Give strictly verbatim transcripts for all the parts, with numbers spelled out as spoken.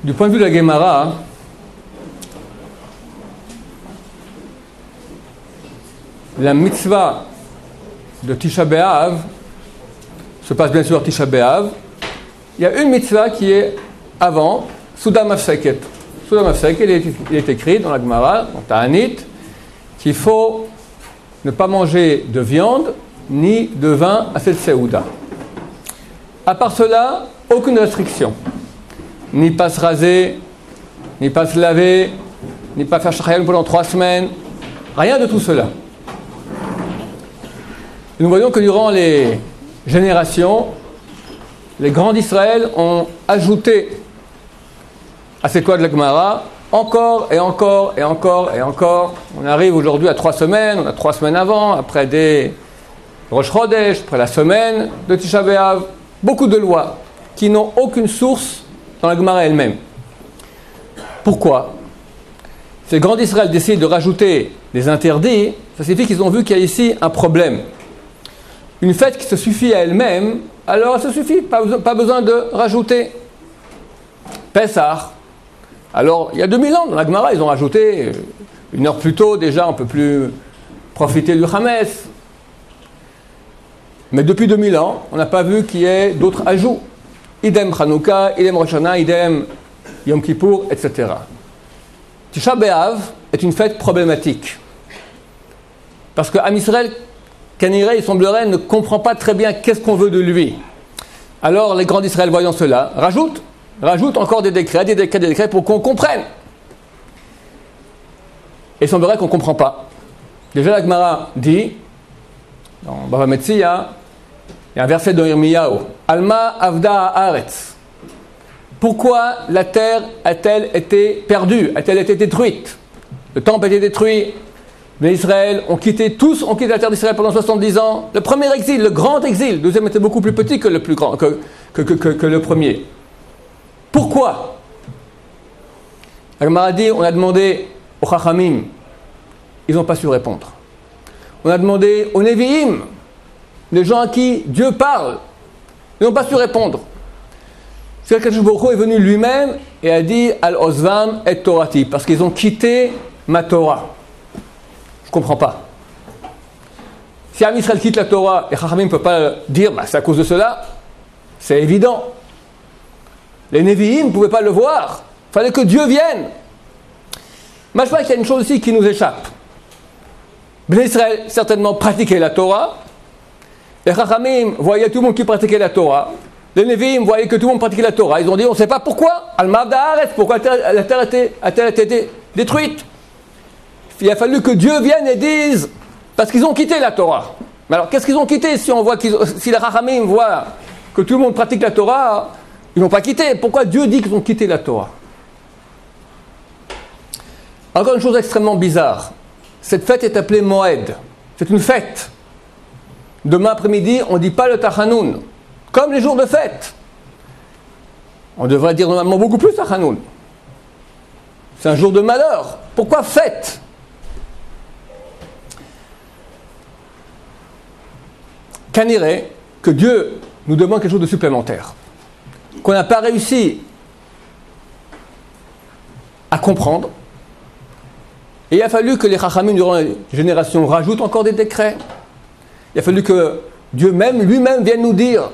Du point de vue de la Gemara, la mitzvah de Tisha B'Av se passe bien sûr Tisha B'Av. Il y a une mitzvah qui est avant, Souda Mafseket. Souda Mafseket, il est, il est écrit dans la Gemara, dans Ta'anit, qu'il faut ne pas manger de viande ni de vin à cette Seouda. À part cela, aucune restriction. Ni pas se raser, ni pas se laver, ni pas faire shachayim pendant trois semaines. Rien de tout cela. Et nous voyons que durant les générations, les grands d'Israël ont ajouté à cette loi de la Gemara encore et encore et encore et encore. On arrive aujourd'hui à trois semaines, on a trois semaines avant, après des Rosh Chodesh, après la semaine de Tisha B'Av. Beaucoup de lois qui n'ont aucune source dans la Gemara elle-même. Pourquoi ? Si les grands d'Israël décident de rajouter des interdits, ça signifie qu'ils ont vu qu'il y a ici un problème. Une fête qui se suffit à elle-même, alors elle se suffit, pas besoin, pas besoin de rajouter. Pessah. Alors, il y a deux mille ans, dans la Gemara, ils ont rajouté une heure plus tôt, déjà, on ne peut plus profiter du Hametz. Mais depuis deux mille ans, on n'a pas vu qu'il y ait d'autres ajouts. Idem Hanouka, idem Rosh Hashanah, idem Yom Kippour, et cetera. Tisha B'Av est une fête problématique. Parce que Am Yisraël, Kaniré, il semblerait, ne comprend pas très bien qu'est-ce qu'on veut de lui. Alors, les grands d'Israël, voyant cela, rajoutent, rajoutent encore des décrets, des décrets, des décrets, pour qu'on comprenne. Et il semblerait qu'on ne comprend pas. Déjà, la Gemara dit, dans Bava Metzia, il y a un verset de Yirmiyahu, Alma Avda Haaretz. Pourquoi la terre a-t-elle été perdue, a-t-elle été détruite? Le temple a été détruit, les Israël ont quitté, tous ont quitté la terre d'Israël pendant soixante-dix ans. Le premier exil, le grand exil, le deuxième était beaucoup plus petit que le, plus grand, que, que, que, que, que le premier. Pourquoi? La Gemara dit, on a demandé aux Chachamim, ils n'ont pas su répondre. On a demandé aux Nevi'im, les gens à qui Dieu parle, ils n'ont pas su répondre. C'est que Akadosh Baruch Hu est venu lui-même et a dit Al Ozvam et Torati, parce qu'ils ont quitté ma Torah. Je ne comprends pas. Si Am Yisraël quitte la Torah et Chachamim ne peut pas dire bah, c'est à cause de cela, c'est évident. Les Nevi'im ne pouvaient pas le voir. Il fallait que Dieu vienne. Mais je crois qu'il y a une chose aussi qui nous échappe. Bnei Israël certainement pratiquait la Torah. Les Chachamim voyaient tout le monde qui pratiquait la Torah. Les Nevi'im voyaient que tout le monde pratiquait la Torah. Ils ont dit on ne sait pas pourquoi. Al-Ma'avda Haaretz, pourquoi la terre a-t-elle été détruite? Il a fallu que Dieu vienne et dise parce qu'ils ont quitté la Torah. Mais alors qu'est-ce qu'ils ont quitté si on voit qu'ils, si les Chachamim voient que tout le monde pratique la Torah, ils n'ont pas quitté. Pourquoi Dieu dit qu'ils ont quitté la Torah? Encore une chose extrêmement bizarre. Cette fête est appelée Moed. C'est une fête. Demain après-midi, on ne dit pas le Tachanoun. Comme les jours de fête. On devrait dire normalement beaucoup plus Tachanoun. C'est un jour de malheur. Pourquoi fête? Kaniré, que Dieu nous demande quelque chose de supplémentaire. Qu'on n'a pas réussi à comprendre. Et il a fallu que les Chachamim, durant les générations, rajoutent encore des décrets. Il a fallu que Dieu même, lui-même, vienne nous dire.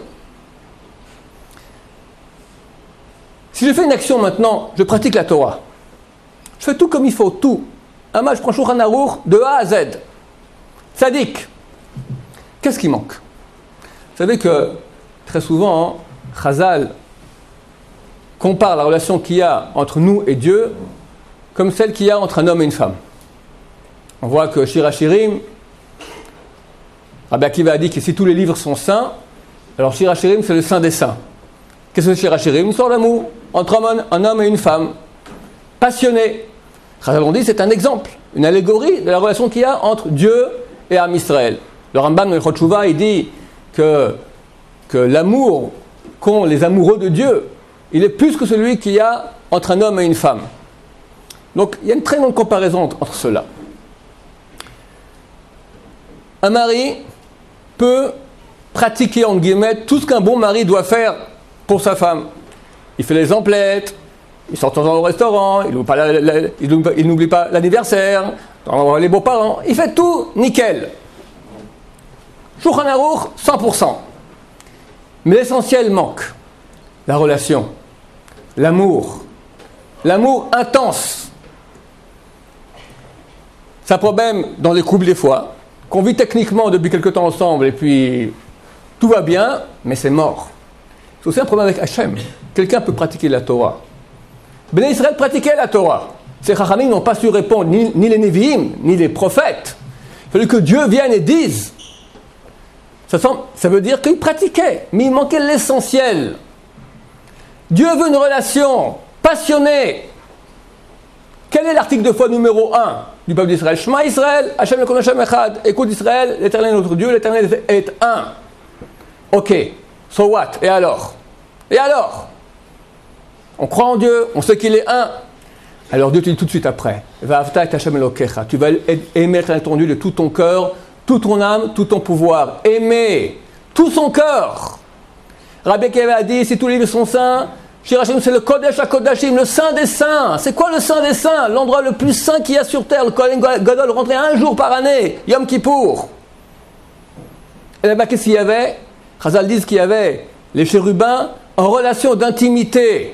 Si je fais une action maintenant, je pratique la Torah. Je fais tout comme il faut, tout. Un match, je prends Shulchan Aruch de A à Z. Tzadik. Qu'est-ce qui manque? Vous savez que, très souvent, hein, Chazal compare la relation qu'il y a entre nous et Dieu comme celle qu'il y a entre un homme et une femme. On voit que Shir HaShirim, Rabbi Akiva a dit que si tous les livres sont saints, alors Shir HaShirim c'est le saint des saints. Qu'est-ce que c'est Shir HaShirim? Une histoire d'amour entre un homme et une femme, passionnés. Chazal on dit c'est un exemple, une allégorie de la relation qu'il y a entre Dieu et Am Yisraël. Le Rambam dans Ilchot Teshuvah, il dit que, que l'amour qu'ont les amoureux de Dieu, il est plus que celui qu'il y a entre un homme et une femme. Donc il y a une très grande comparaison entre cela. Un mari peut pratiquer, en guillemets, tout ce qu'un bon mari doit faire pour sa femme. Il fait les emplettes, il sort de temps en temps au restaurant, il n'oublie pas, la, la, il n'oublie, il n'oublie pas l'anniversaire, les beaux-parents, il fait tout nickel. Shulchan Aruch, cent pour cent. Mais l'essentiel manque. La relation, l'amour, l'amour intense. C'est un problème dans les couples des fois, qu'on vit techniquement depuis quelque temps ensemble et puis tout va bien, mais c'est mort. C'est aussi un problème avec Hachem. Quelqu'un peut pratiquer la Torah. Béné Israël pratiquait la Torah. Ces Chachamim n'ont pas su répondre, ni, ni les Nevi'im, ni les prophètes. Il fallait que Dieu vienne et dise. Ça, semble, ça veut dire qu'ils pratiquaient, mais il manquait l'essentiel. Dieu veut une relation passionnée. Quel est l'article de foi numéro un du peuple d'Israël? Shema Israël, Hachem Elokeinu Hachem Echad. Écoute Israël, l'Éternel est notre Dieu, l'Éternel est un. Ok, so what? Et alors? Et alors? On croit en Dieu, on sait qu'il est un. Alors Dieu te dit tout de suite après, Va'avta et Hachem Elokecha. Tu vas aimer ton Dieu de tout ton cœur, toute ton âme, tout ton pouvoir. Aimer tout son cœur. Rabbi Akiva a dit, si tous les livres sont saints, Shir Hashem, c'est le Kodesh HaKodashim, le Saint des Saints. C'est quoi le Saint des Saints? L'endroit le plus saint qu'il y a sur terre. Le Kohen Gadol rentrait un jour par année, Yom Kippour. Et là-bas, qu'est-ce qu'il y avait? Chazal dit qu'il y avait les chérubins en relation d'intimité.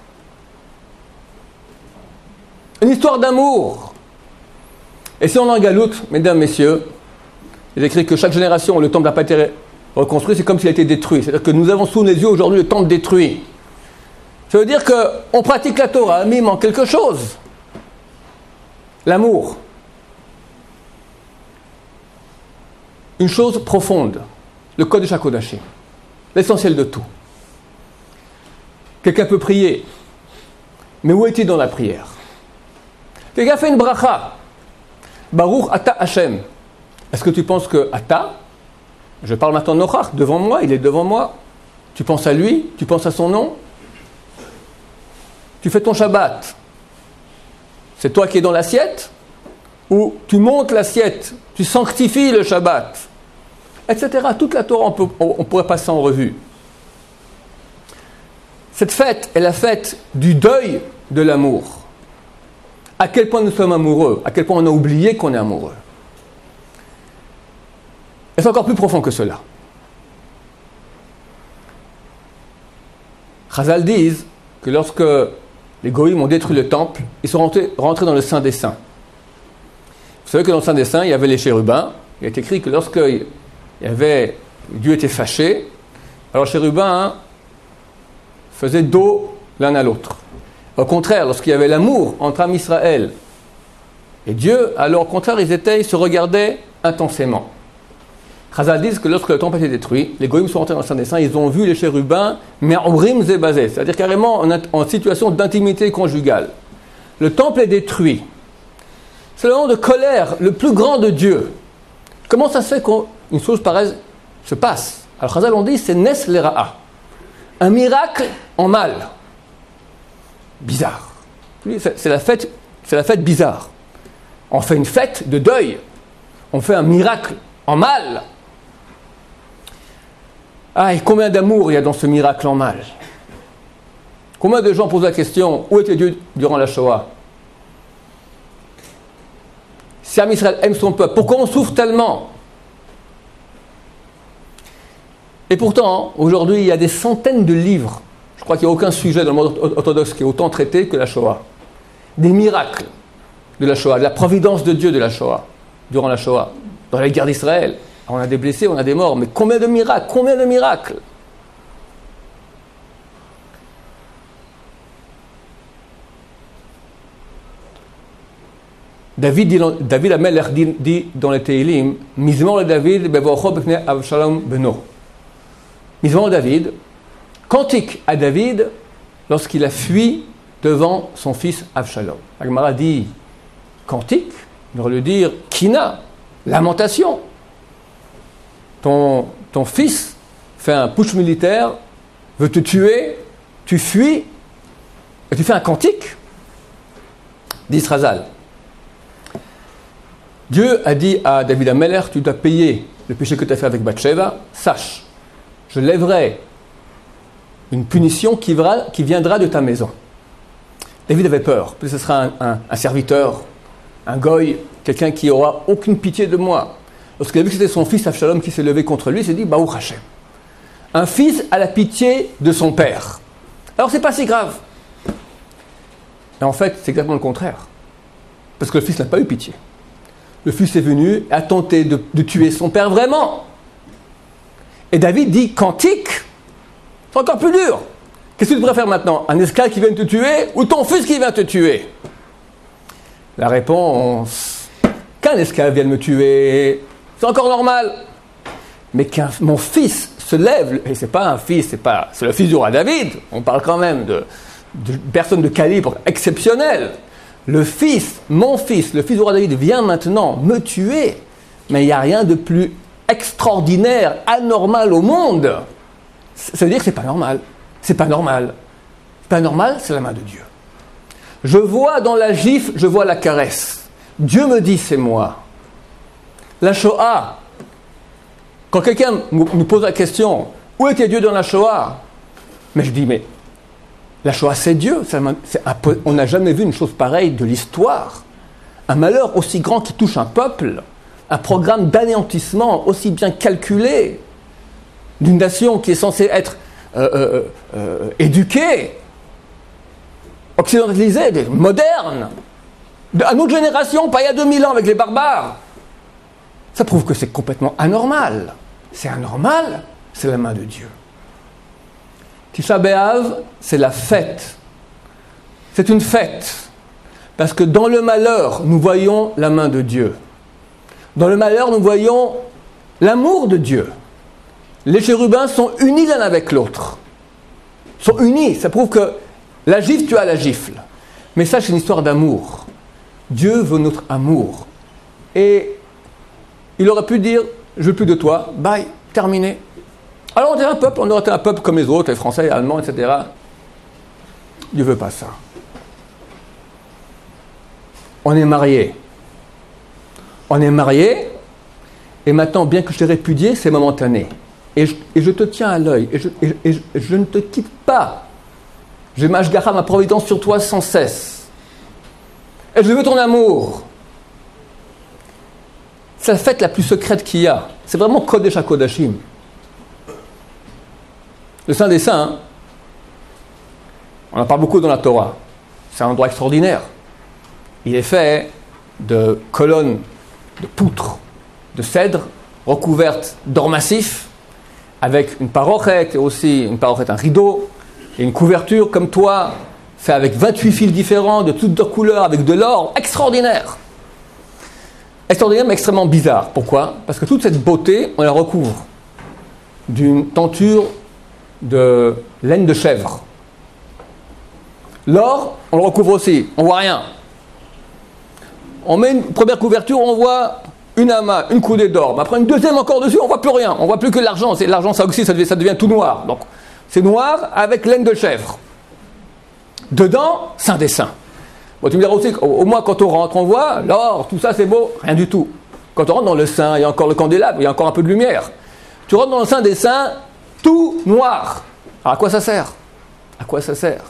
Une histoire d'amour. Et si on en galoute, mesdames, messieurs, il est écrit que chaque génération, le temple n'a pas été reconstruit, c'est comme s'il a été détruit. C'est-à-dire que nous avons sous les yeux aujourd'hui le temple détruit. Ça veut dire qu'on pratique la Torah, mais il manque quelque chose. L'amour. Une chose profonde. Le Kodesh HaKodashim. L'essentiel de tout. Quelqu'un peut prier. Mais où est-il dans la prière? Quelqu'un fait une bracha. Baruch Ata Hashem. Est-ce que tu penses que Ata, je parle maintenant de Nochach, devant moi, il est devant moi. Tu penses à lui, tu penses à son nom. Tu fais ton Shabbat. C'est toi qui es dans l'assiette, ou tu montes l'assiette, tu sanctifies le Shabbat, et cetera. Toute la Torah, on, peut, on pourrait passer en revue. Cette fête est la fête du deuil de l'amour. À quel point nous sommes amoureux, à quel point on a oublié qu'on est amoureux. Et c'est encore plus profond que cela. Chazal disent que lorsque les Goïms ont détruit le temple, ils sont rentrés, rentrés dans le Saint des Saints. Vous savez que dans le Saint des Saints, il y avait les chérubins. Il est écrit que lorsque il y avait, Dieu était fâché, alors les chérubins hein, faisaient dos l'un à l'autre. Au contraire, lorsqu'il y avait l'amour entre Am Israël et Dieu, alors au contraire, ils, étaient, ils se regardaient intensément. Chazal disent que lorsque le temple a été détruit, les Goïms sont rentrés dans le Saint des Saints, ils ont vu les chérubins, mais en rim zébazé, c'est-à-dire carrément en, en situation d'intimité conjugale. Le temple est détruit. C'est le moment de colère, le plus grand de Dieu. Comment ça se fait qu'une chose pareille se passe? Alors Chazal on dit, c'est Nes Lera'a. Un miracle en mal. Bizarre. C'est la fête, c'est la fête bizarre. On fait une fête de deuil. On fait un miracle en mal. Ah, et combien d'amour il y a dans ce miracle en mal? Combien de gens posent la question, où était Dieu durant la Shoah? Si Am Israël aime son peuple, pourquoi on souffre tellement? Et pourtant, aujourd'hui, il y a des centaines de livres. Je crois qu'il n'y a aucun sujet dans le monde orthodoxe qui est autant traité que la Shoah. Des miracles de la Shoah, de la providence de Dieu de la Shoah, durant la Shoah, dans la guerre d'Israël. On a des blessés, on a des morts, mais combien de miracles, combien de miracles? David dit, David Amelech dit, dit dans les Teilim, Mizmor le David bevocho b'fnei Avshalom beno. Mizmor le David, cantique à David lorsqu'il a fui devant son fils Avshalom. La Gemara dit cantique, on devrait le dire kina, lamentation. Ton, ton fils fait un putsch militaire, veut te tuer, tu fuis, et tu fais un cantique, dit Chazal. Dieu a dit à David Amelech, tu dois payer le péché que tu as fait avec Bathsheba, sache, je lèverai une punition qui, vra, qui viendra de ta maison. David avait peur. Peut-être que ce sera un, un, un serviteur, un goy, quelqu'un qui n'aura aucune pitié de moi. Lorsqu'il a vu que c'était son fils Absalom qui s'est levé contre lui, il s'est dit, Baruch Hashem. Un fils a la pitié de son père. Alors c'est pas si grave. Et en fait, c'est exactement le contraire. Parce que le fils n'a pas eu pitié. Le fils est venu et a tenté de, de tuer son père vraiment. Et David dit, cantique, c'est encore plus dur. Qu'est-ce que tu préfères maintenant? Un esclave qui vient te tuer ou ton fils qui vient te tuer? La réponse, qu'un esclave vienne me tuer, c'est encore normal. Mais qu'un mon fils se lève, et c'est pas un fils, c'est pas, c'est le fils du roi David, on parle quand même de, de personnes de calibre exceptionnel. Le fils, mon fils, le fils du roi David vient maintenant me tuer, mais il n'y a rien de plus extraordinaire, anormal au monde. Ça veut dire que c'est pas normal. C'est pas normal. C'est pas normal, c'est la main de Dieu. Je vois dans la gifle, je vois la caresse. Dieu me dit, c'est moi. La Shoah, quand quelqu'un nous pose la question, où était Dieu dans la Shoah? Mais je dis, mais la Shoah, c'est Dieu. C'est un, c'est un, on n'a jamais vu une chose pareille de l'histoire. Un malheur aussi grand qui touche un peuple, un programme d'anéantissement aussi bien calculé d'une nation qui est censée être euh, euh, euh, éduquée, occidentalisée, moderne, à notre génération, pas il y a deux mille ans avec les barbares. Ça prouve que c'est complètement anormal. C'est anormal, c'est la main de Dieu. Tisha B'Av, c'est la fête. C'est une fête. Parce que dans le malheur, nous voyons la main de Dieu. Dans le malheur, nous voyons l'amour de Dieu. Les chérubins sont unis l'un avec l'autre. Ils sont unis. Ça prouve que la gifle, tu as la gifle. Mais ça, c'est une histoire d'amour. Dieu veut notre amour. Et il aurait pu dire, je veux plus de toi, bye, terminé. Alors on était un peuple, on aurait été un peuple comme les autres, les Français, les Allemands, et cetera. Dieu ne veut pas ça. On est mariés. On est mariés, et maintenant, bien que je t'ai répudié, c'est momentané. Et je, et je te tiens à l'œil, et je, et, et je, je ne te quitte pas. J'ai ma shgacha, ma providence sur toi sans cesse. Et je veux ton amour. C'est la fête la plus secrète qu'il y a. C'est vraiment Kodesh HaKodashim. Le Saint des Saints, on en parle beaucoup dans la Torah. C'est un endroit extraordinaire. Il est fait de colonnes, de poutres, de cèdre, recouvertes d'or massif, avec une parochette et aussi une parochette, un rideau, et une couverture comme toi, fait avec vingt-huit fils différents, de toutes leurs couleurs, avec de l'or, extraordinaire. Extraordinaire mais extrêmement bizarre. Pourquoi? Parce que toute cette beauté, on la recouvre d'une tenture de laine de chèvre. L'or, on le recouvre aussi, on voit rien. On met une première couverture, on voit une amas, une coudée d'or. Mais après une deuxième encore dessus, on voit plus rien. On voit plus que l'argent. C'est, l'argent, ça aussi, ça devient, ça devient tout noir. Donc, c'est noir avec laine de chèvre. Dedans, Saint des Saints. Bon, tu me diras aussi qu'au au moins quand on rentre, on voit l'or, tout ça c'est beau, rien du tout. Quand on rentre dans le Saint, il y a encore le candélabre, il y a encore un peu de lumière. Tu rentres dans le Saint des Saints, tout noir. Alors à quoi ça sert? À quoi ça sert?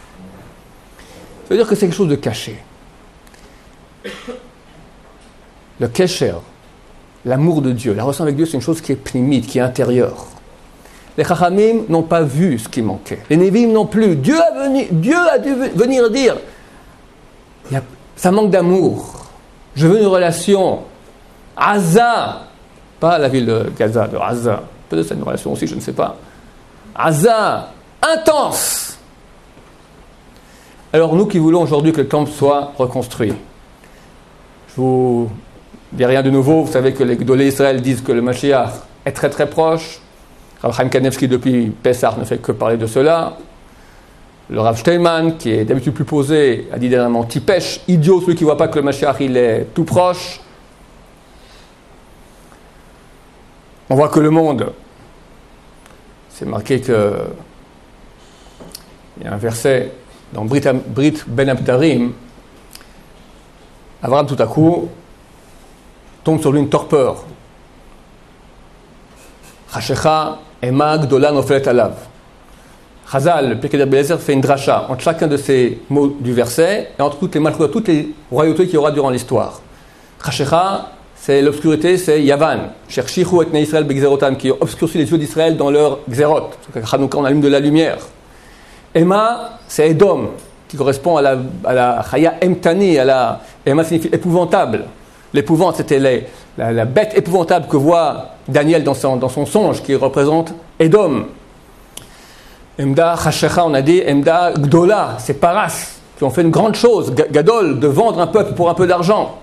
Ça veut dire que c'est quelque chose de caché. Le kesher, l'amour de Dieu, la relation avec Dieu, c'est une chose qui est pnimite, qui est intérieure. Les Chachamim n'ont pas vu ce qui manquait. Les Névim non plus. Dieu a, venu, Dieu a dû venir dire, il y a, ça manque d'amour. Je veux une relation. Aza, pas la ville de Gaza, de Aza. Peut-être c'est une relation aussi, je ne sais pas. Aza, intense. Alors nous qui voulons aujourd'hui que le temple soit reconstruit, je vous dis rien de nouveau. Vous savez que les Gdolé Israël disent que le Mashiach est très très proche. Rav Chaim Kanevski, depuis Pessah, ne fait que parler de cela. Le Rav Steinman, qui est d'habitude plus posé, a dit dernièrement Tipesh, idiot, celui qui ne voit pas que le Mashiach il est tout proche. On voit que le monde, c'est marqué que il y a un verset dans Brit, Brit Ben Abdarim, Abraham tout à coup tombe sur lui une torpeur. Chashecha ema gdola nofelet alav. Chazal, le Pirkei Rabbi Eliezer, fait une dracha entre chacun de ces mots du verset et entre toutes les malchoutas, toutes les royautés qu'il y aura durant l'histoire. Chashecha, c'est l'obscurité, c'est Yavan. Cherchichu et Bnei Israël begzerotam, qui obscurcit les yeux d'Israël dans leur xérot. Chanouka, on allume de la lumière. Ema, c'est Edom, qui correspond à la, à la Chaya Emtani, à la Ema signifie épouvantable. L'épouvante, c'était les, la, la bête épouvantable que voit Daniel dans son, dans son songe, qui représente Edom. Emda Chashecha, on a dit, Emda Gdola, c'est Paras, qui ont fait une grande chose, Gadol, de vendre un peuple pour un peu d'argent.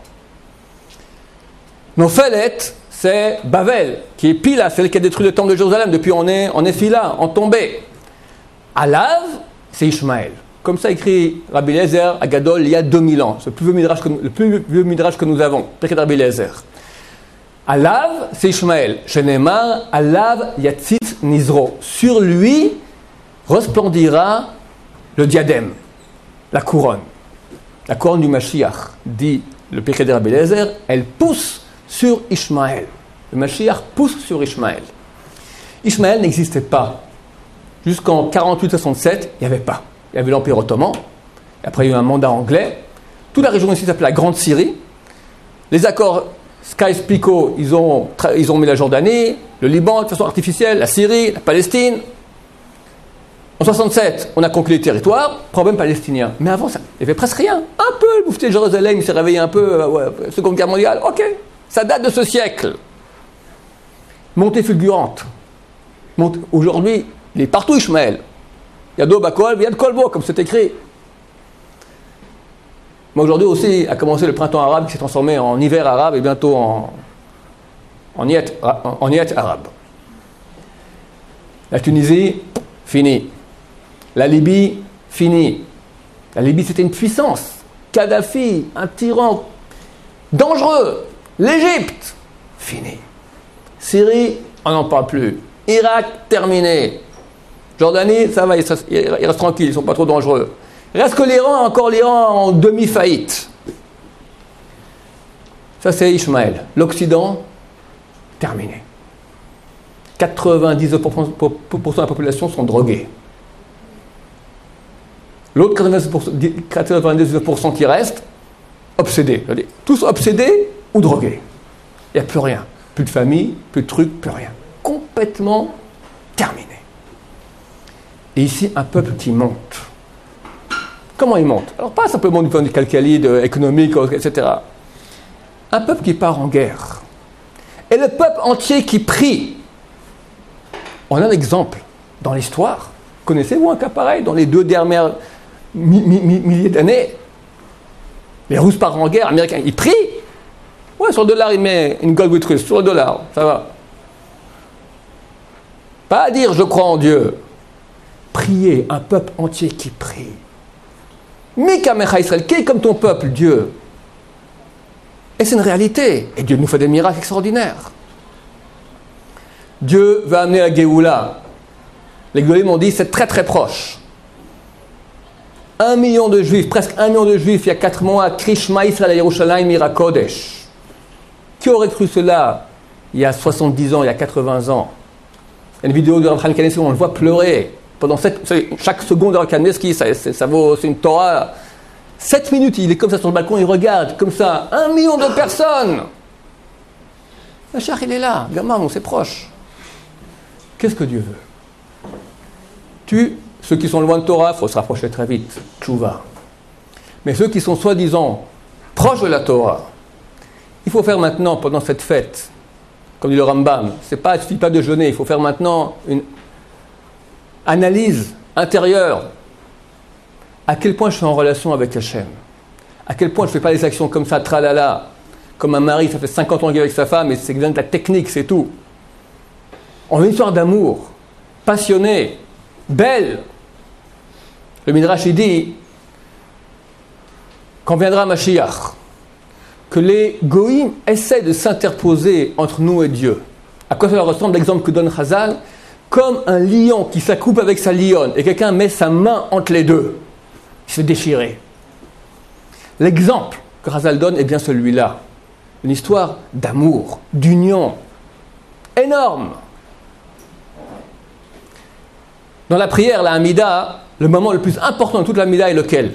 Nophelet, c'est Bavel, qui est Pila, celle qui a détruit le temple de Jérusalem. Depuis, on est en Ephila, en tombée. Alav, c'est Ishmaël. Comme ça écrit Rabbi Eliezer à Gadol il y a deux mille ans. C'est le plus vieux midrash que, le plus vieux midrash que nous avons. Pirkei Rabbi Eliezer. Alav, c'est Ishmaël. Shenemar, Alav Yatzit Nizro. Sur lui resplendira le diadème, la couronne. La couronne du Mashiach, dit le Pirkei Rabbi Eliezer, elle pousse sur Ishmaël. Le Mashiach pousse sur Ishmaël. Ishmaël n'existait pas. Jusqu'en quarante-huit soixante-sept, il n'y avait pas. Il y avait l'Empire ottoman. Et après, il y a eu un mandat anglais. Toute la région ici s'appelait la Grande Syrie. Les accords Sykes-Picot, ils ont, ils ont mis la Jordanie, le Liban de façon artificielle, la Syrie, la Palestine. En soixante-sept, on a conclu les territoires, problème palestinien. Mais avant ça, il n'y avait presque rien. Un peu, le moufti de Jérusalem, il s'est réveillé un peu, euh, ouais, Seconde Guerre mondiale, ok. Ça date de ce siècle. Montée fulgurante. Monte... Aujourd'hui, il est partout Ishmaël. Il y a Dobakol, il y a de Kolbo, comme c'est écrit. Mais aujourd'hui aussi a commencé le printemps arabe qui s'est transformé en hiver arabe et bientôt en, en, niet, en, en niet arabe. La Tunisie, fini. La Libye, fini. La Libye, c'était une puissance. Kadhafi, un tyran dangereux. L'Égypte, fini. Syrie, on n'en parle plus. Irak, terminé. Jordanie, ça va, ils restent, ils restent tranquilles, ils ne sont pas trop dangereux. Reste que l'Iran, encore l'Iran en demi-faillite. Ça, c'est Ishmaël. L'Occident, terminé. quatre-vingt-dix-neuf pour cent de la population sont drogués. L'autre quatre-vingt-dix-neuf pour cent qui reste, obsédés. Tous obsédés ou drogués. Il n'y a plus rien. Plus de famille, plus de trucs, plus rien. Complètement terminé. Et ici, un peuple qui monte. Comment il monte? Alors, pas simplement du point de vue calcalide, économique, et cetera. Un peuple qui part en guerre. Et le peuple entier qui prie. On a un exemple dans l'histoire. Connaissez-vous un cas pareil dans les deux dernières mi- mi- mi- milliers d'années? Les Russes partent en guerre, les Américains, ils prient. Ouais, sur le dollar, il met une gold with Russe, sur le dollar, ça va. Pas à dire je crois en Dieu. Prier, un peuple entier qui prie. Mikamecha Israël, qui est comme ton peuple, Dieu? Et c'est une réalité. Et Dieu nous fait des miracles extraordinaires. Dieu va amener la Géoula. Les Golim m'ont dit c'est très très proche. Un million de juifs, presque un million de juifs, il y a quatre mois, Krishma Israël à Yerushalayim Mirakodesh. Qui aurait cru cela il y a soixante-dix ans, il y a quatre-vingts ans? Il y a une vidéo de Rav Chaim Kanievski où on le voit pleurer. Pendant sept, chaque seconde de Rav Kanievski, ça, ça vaut, c'est une Torah. Sept minutes, il est comme ça sur le balcon, il regarde, comme ça, un million de personnes. Le char, il est là, gamin, c'est proche. Qu'est-ce que Dieu veut? Tu, ceux qui sont loin de Torah, il faut se rapprocher très vite, tchouva. Mais ceux qui sont soi-disant proches de la Torah, il faut faire maintenant, pendant cette fête, comme dit le Rambam, c'est pas, il ne suffit pas de jeûner, il faut faire maintenant une analyse intérieure. À quel point je suis en relation avec Hachem? À quel point je ne fais pas des actions comme ça, tralala, comme un mari, ça fait cinquante ans qu'il est avec sa femme, et c'est bien de la technique, c'est tout. On a une histoire d'amour, passionnée, belle. Le Midrash, il dit, quand viendra Mashiach, que les Goïm essaient de s'interposer entre nous et Dieu. À quoi cela ressemble l'exemple que donne Chazal? Comme un lion qui s'accoupe avec sa lionne, et quelqu'un met sa main entre les deux. Il se fait déchirer. L'exemple que Chazal donne est bien celui-là. Une histoire d'amour, d'union, énorme. Dans la prière, la Hamida, le moment le plus important de toute la Hamida est lequel?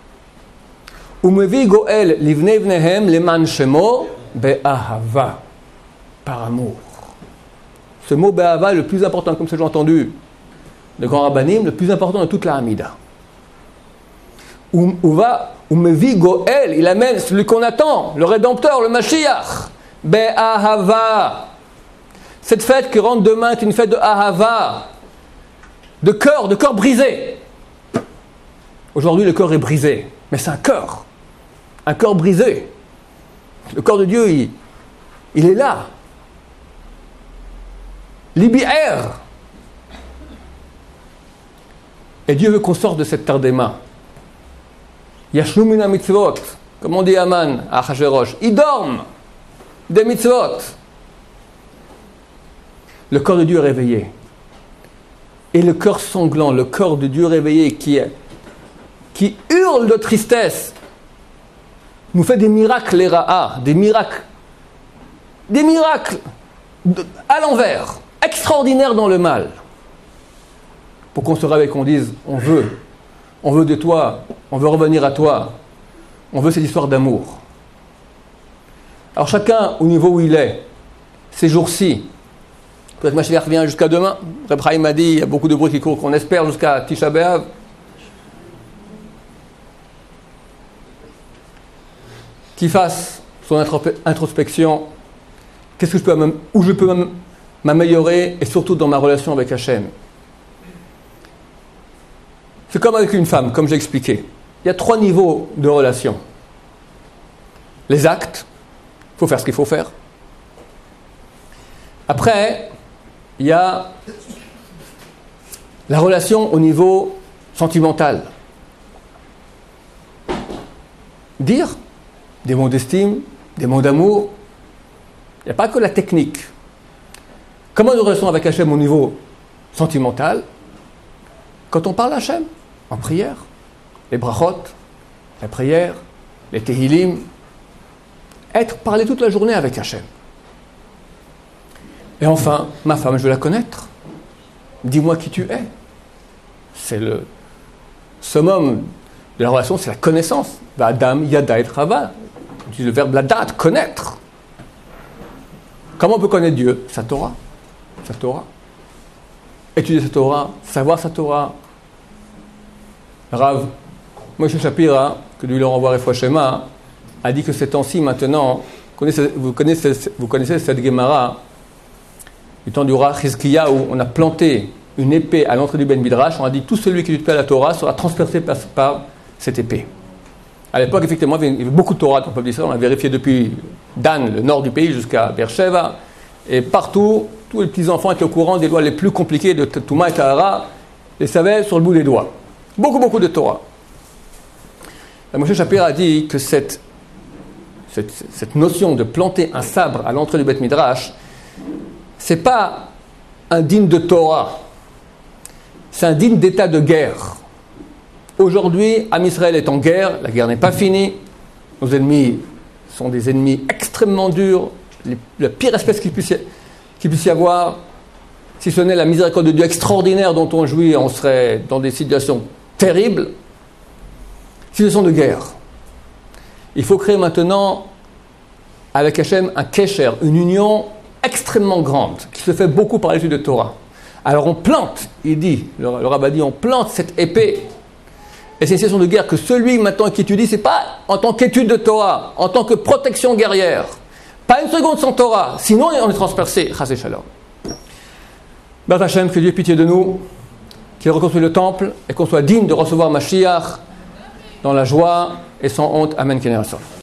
Umevi goel livnei vnehem leman shemo be'ahava, par amour. Ce mot be'ahava est le plus important, comme ça j'ai entendu le grand rabbanim, le plus important de toute la Hamida. Uva umevi goel, il amène celui qu'on attend, le Rédempteur, le Mashiach, be'ahava. Cette fête qui rentre demain est une fête de ahava, de cœur, de cœur brisé. Aujourd'hui, le cœur est brisé, mais c'est un cœur, un cœur brisé. Le corps de Dieu, il, il est là. Libi'er. Et Dieu veut qu'on sorte de cette terre des mains. Yashnu mina mitzvot, comme on dit Aman à Achashverosh. Ils dorment des mitzvot. Le corps de Dieu est réveillé. Et le cœur sanglant, le corps de Dieu réveillé qui, est, qui hurle de tristesse, nous fait des miracles, les ra'a, des miracles, des miracles de, à l'envers, extraordinaires dans le mal. Pour qu'on se réveille, qu'on dise, on veut, on veut de toi, on veut revenir à toi, on veut cette histoire d'amour. Alors chacun au niveau où il est, ces jours-ci, peut-être Mashiach vient jusqu'à demain. Reb Chaim m'a dit, il y a beaucoup de bruit qui court, qu'on espère jusqu'à Tisha B'Av. Qu'il fasse son introspection. Qu'est-ce que je peux, où je peux m'améliorer, et surtout dans ma relation avec Hachem. C'est comme avec une femme, comme j'ai expliqué. Il y a trois niveaux de relation. Les actes, il faut faire ce qu'il faut faire. Après, il y a la relation au niveau sentimental. Dire des mots d'estime, des mots d'amour. Il n'y a pas que la technique. Comment nous relation avec Hachem au niveau sentimental? Quand on parle à Hachem, en prière, les brachot, la prière, les tehilim, être, parler toute la journée avec Hachem. Et enfin, ma femme, je veux la connaître. Dis-moi qui tu es. C'est le summum de la relation, c'est la connaissance. Adam, yada et chava. Le verbe ladat, connaître. Comment on peut connaître Dieu? Sa Torah. Sa Torah. Étudier sa Torah, savoir sa Torah. Rav Moshe Shapira, que lui le renvoie Refoua Shema, a dit que ces temps-ci maintenant, vous connaissez, vous connaissez, vous connaissez cette Gemara, du temps du roi Chizkiya, où on a planté une épée à l'entrée du Ben Midrash, on a dit tout celui qui étudie à la Torah sera transpercé par, par cette épée. À l'époque, effectivement, il y avait beaucoup de Torah, on peut dire ça, on a vérifié depuis Dan, le nord du pays, jusqu'à Beersheva, et partout, tous les petits-enfants étaient au courant des lois les plus compliquées de Touma et Tahara, les savaient sur le bout des doigts. Beaucoup, beaucoup de Torah. La Moshe Shapira a dit que cette, cette, cette notion de planter un sabre à l'entrée du Bet Midrash, c'est pas un digne de Torah, c'est un digne d'état de guerre. Aujourd'hui, Am Israël est en guerre, la guerre n'est pas finie, nos ennemis sont des ennemis extrêmement durs, les, la pire espèce qu'il puisse, qu'il puisse y avoir. Si ce n'est la miséricorde de Dieu extraordinaire dont on jouit, on serait dans des situations terribles. Situation de guerre. Il faut créer maintenant, avec Hachem, un kesher, une union extrêmement grande, qui se fait beaucoup par l'étude de Torah. Alors on plante, il dit, le, le rabbin dit, on plante cette épée. Et c'est une situation de guerre que celui maintenant qui étudie, c'est pas en tant qu'étude de Torah, en tant que protection guerrière. Pas une seconde sans Torah, sinon on est transpercé. Chasé shalom. B'at Hachem, que Dieu ait pitié de nous, qu'il reconstruise le temple et qu'on soit digne de recevoir Mashiach dans la joie et sans honte. Amen.